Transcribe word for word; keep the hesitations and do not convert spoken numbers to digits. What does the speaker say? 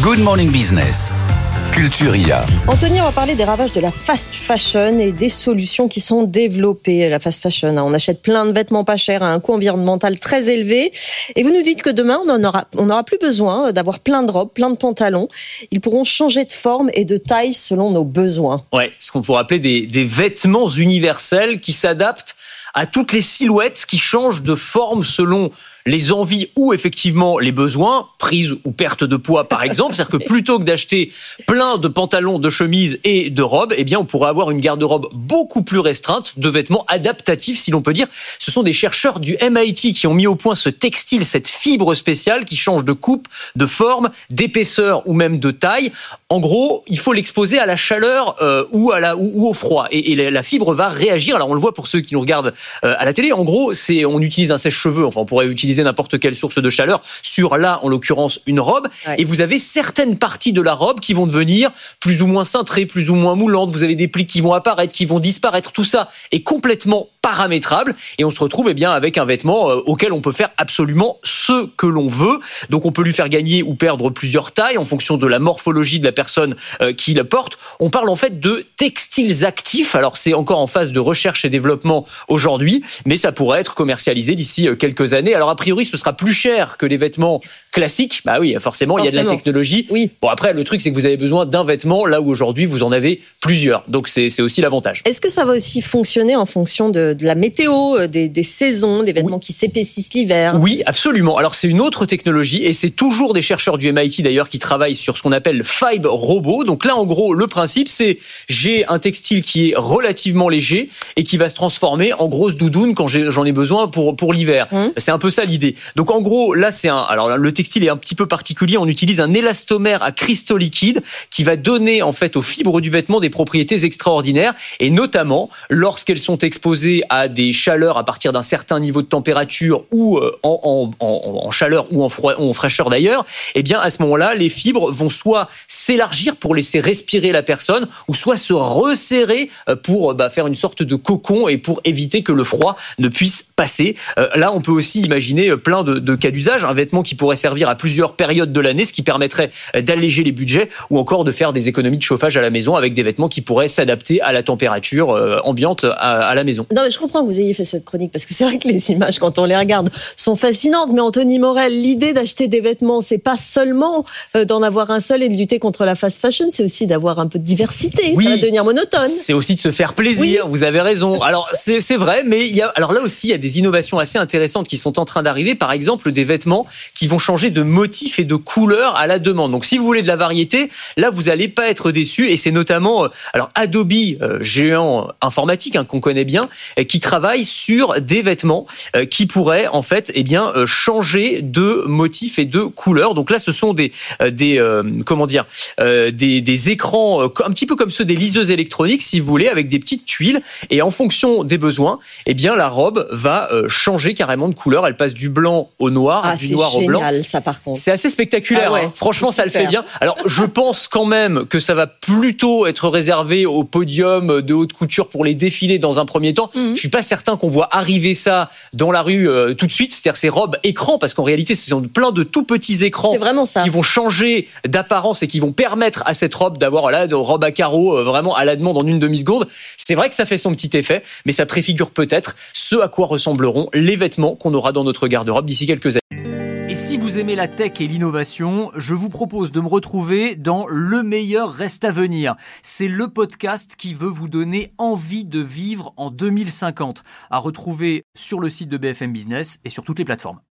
Good Morning Business, Culture I A. Anthony, on va parler des ravages de la fast fashion et des solutions qui sont développées. La fast fashion, on achète plein de vêtements pas chers à un coût environnemental très élevé. Et vous nous dites que demain, on n'aura on n'aura plus besoin d'avoir plein de robes, plein de pantalons. Ils pourront changer de forme et de taille selon nos besoins. Ouais, ce qu'on pourrait appeler des, des vêtements universels qui s'adaptent à toutes les silhouettes, qui changent de forme selon les envies ou effectivement les besoins, prise ou perte de poids par exemple. C'est-à-dire que plutôt que d'acheter plein de pantalons, de chemises et de robes, eh bien on pourrait avoir une garde-robe beaucoup plus restreinte de vêtements adaptatifs, si l'on peut dire. Ce sont des chercheurs du M I T qui ont mis au point ce textile, cette fibre spéciale qui change de coupe, de forme, d'épaisseur ou même de taille. En gros, il faut l'exposer à la chaleur euh, ou, à la, ou, ou au froid. Et, et la fibre va réagir. Alors on le voit pour ceux qui nous regardent euh, à la télé. En gros, c'est, on utilise un sèche-cheveux. Enfin, on pourrait utiliser n'importe quelle source de chaleur sur, là, en l'occurrence, une robe. Ouais. Et vous avez certaines parties de la robe qui vont devenir plus ou moins cintrées, plus ou moins moulantes. Vous avez des plis qui vont apparaître, qui vont disparaître. Tout ça est complètement paramétrable. Et on se retrouve eh bien, avec un vêtement euh, auquel on peut faire absolument ce que l'on veut. Donc, on peut lui faire gagner ou perdre plusieurs tailles en fonction de la morphologie de la personne euh, qui le porte. On parle en fait de textiles actifs. Alors, c'est encore en phase de recherche et développement aujourd'hui, mais ça pourrait être commercialisé d'ici euh, quelques années. Alors, a priori, ce sera plus cher que les vêtements classiques. Bah oui, forcément, forcément. Il y a de la technologie. Oui. Bon, après, le truc, c'est que vous avez besoin d'un vêtement, là où aujourd'hui, vous en avez plusieurs. Donc, c'est, c'est aussi l'avantage. Est-ce que ça va aussi fonctionner en fonction de, de la météo, des, des saisons, des vêtements oui. qui s'épaississent l'hiver? Oui, absolument. Alors, c'est une autre technologie et c'est toujours des chercheurs du M I T, d'ailleurs, qui travaillent sur ce qu'on appelle le Fibre Robot. Donc là, en gros, le principe, c'est j'ai un textile qui est relativement léger et qui va se transformer en grosse doudoune quand j'ai, j'en ai besoin pour, pour l'hiver. Mmh. C'est un peu ça l'idée. Donc en gros, là c'est un alors le textile est un petit peu particulier, on utilise un élastomère à cristaux liquides qui va donner en fait aux fibres du vêtement des propriétés extraordinaires et notamment lorsqu'elles sont exposées à des chaleurs à partir d'un certain niveau de température ou en, en, en, en chaleur ou en, froid, ou en fraîcheur d'ailleurs, eh bien à ce moment-là, les fibres vont soit s'élargir pour laisser respirer la personne ou soit se resserrer pour bah, faire une sorte de cocon et pour éviter que le froid ne puisse passer. Euh, là, on peut aussi imaginer plein de, de cas d'usage, un vêtement qui pourrait servir à plusieurs périodes de l'année, ce qui permettrait d'alléger les budgets ou encore de faire des économies de chauffage à la maison avec des vêtements qui pourraient s'adapter à la température euh, ambiante à, à la maison. Non, mais je comprends que vous ayez fait cette chronique parce que c'est vrai que les images, quand on les regarde, sont fascinantes. Mais Anthony Morel, l'idée d'acheter des vêtements, c'est pas seulement euh, d'en avoir un seul et de lutter contre la fast fashion, c'est aussi d'avoir un peu de diversité. Oui, ça va devenir monotone. C'est aussi de se faire plaisir. Oui. Vous avez raison. Alors c'est, c'est vrai, mais il y a alors là aussi il y a des innovations assez intéressantes qui sont en train d'arriver. Par exemple, des vêtements qui vont changer de motif et de couleur à la demande. Donc, si vous voulez de la variété, là, vous n'allez pas être déçus. Et c'est notamment, alors Adobe, euh, géant informatique hein, qu'on connaît bien, euh, qui travaille sur des vêtements euh, qui pourraient en fait, eh bien, euh, changer de motif et de couleur. Donc là, ce sont des, euh, des, euh, comment dire, euh, des, des écrans euh, un petit peu comme ceux des liseuses électroniques, si vous voulez, avec des petites tuiles. Et en fonction des besoins, eh bien, la robe va euh, changer carrément de couleur. Elle passe du blanc au noir, ah, du noir génial, au blanc. Ça, par contre. C'est assez spectaculaire. Ah ouais, hein. Franchement, ça super. Le fait bien. Alors, je pense quand même que ça va plutôt être réservé au podium de haute couture pour les défilés dans un premier temps. Mm-hmm. Je suis pas certain qu'on voit arriver ça dans la rue euh, tout de suite. C'est-à-dire ces robes écrans, parce qu'en réalité, ce sont plein de tout petits écrans c'est vraiment ça. Qui vont changer d'apparence et qui vont permettre à cette robe d'avoir là, de robe à carreaux euh, vraiment à la demande en une demi-seconde. C'est vrai que ça fait son petit effet, mais ça préfigure peut-être ce à quoi ressembleront les vêtements qu'on aura dans notre garde-robe d'ici quelques années. Et si vous aimez la tech et l'innovation, je vous propose de me retrouver dans Le meilleur reste à venir. C'est le podcast qui veut vous donner envie de vivre en deux mille cinquante, à retrouver sur le site de B F M Business et sur toutes les plateformes.